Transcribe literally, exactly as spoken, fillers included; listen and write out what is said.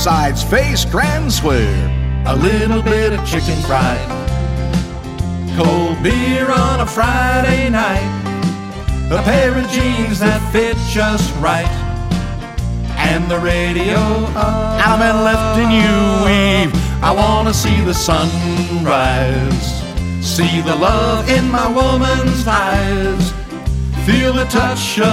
sides face grand square. A little bit of chicken fried, cold beer on a Friday night, a pair of jeans that fit just right, and the radio up. I'm lifting you weave. I wanna see the sunrise, see the love in my woman's eyes, feel the touch of